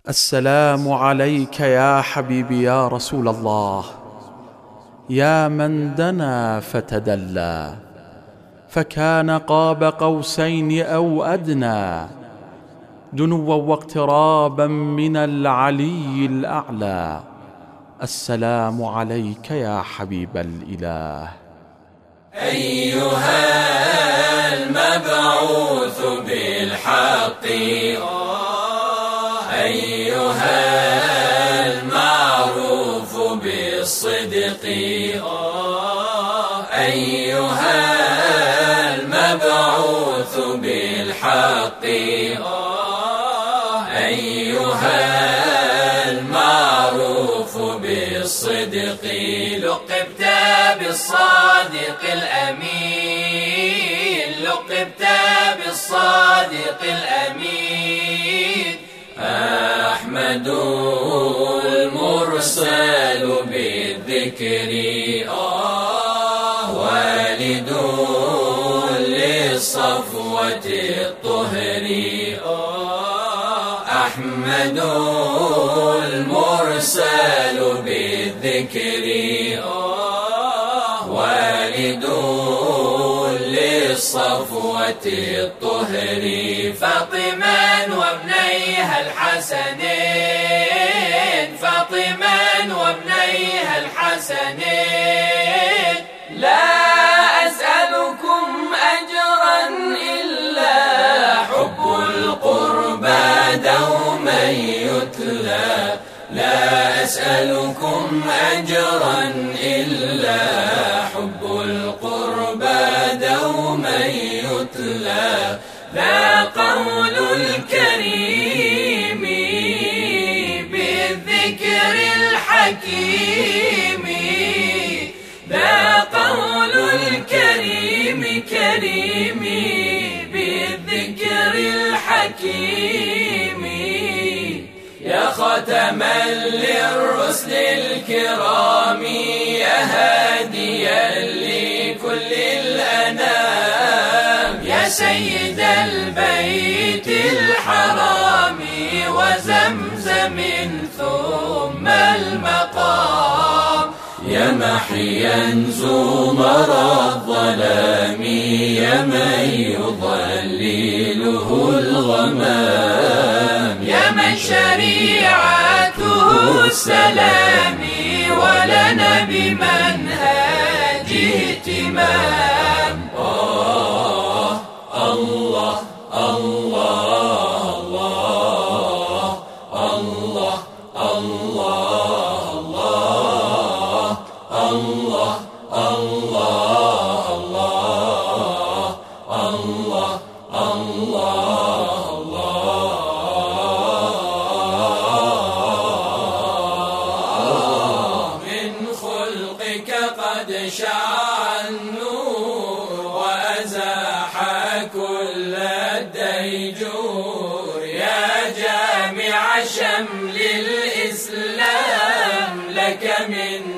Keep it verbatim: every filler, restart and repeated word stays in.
السلام عليك يا حبيبي يا رسول الله، يا من دنا فتدلى فكان قاب قوسين أو أدنى، دنوا واقترابا من العلي الأعلى. السلام عليك يا حبيب الإله. أيها المبعوث بالحق، أيها المعروف بالصدق، أيها المبعوث بالحق، أيها المعروف بالصدق، لقبت بالصادق الأمين، لقبت بالصادق الأمين، أحمد المرسل بالذكر، والد للصفوة الطهر، أحمد المرسل بالذكر، والد للصفوة الطهر، فاطما وابنيها الحسنين، فاطما وابنيها الحسنين، لا أسألكم أجرا إلا حب القربى دوما يتلى، لا أسألكم أجرا إلا حب القربى دوما يتلى، لا قول الكريم بالذكر الحكيم، لا قول الكريم كريم بالذكر الحكيم، يا ختما للرسل الكرام، يا هاديا لكل الأنام، يا سيد البيت الحرام وزمزم ثم المقام، يا محيا زمر الظلام، يا من يضلله الغمام، يا من شريعته السلام ولنا بمنهاجه اهتمام. آه الله الله الله الله الله الله الله الله الله الله الله، من خلقك قد شع النور وأزاح كل الديجور، يا جامع شمل الإسلام لك من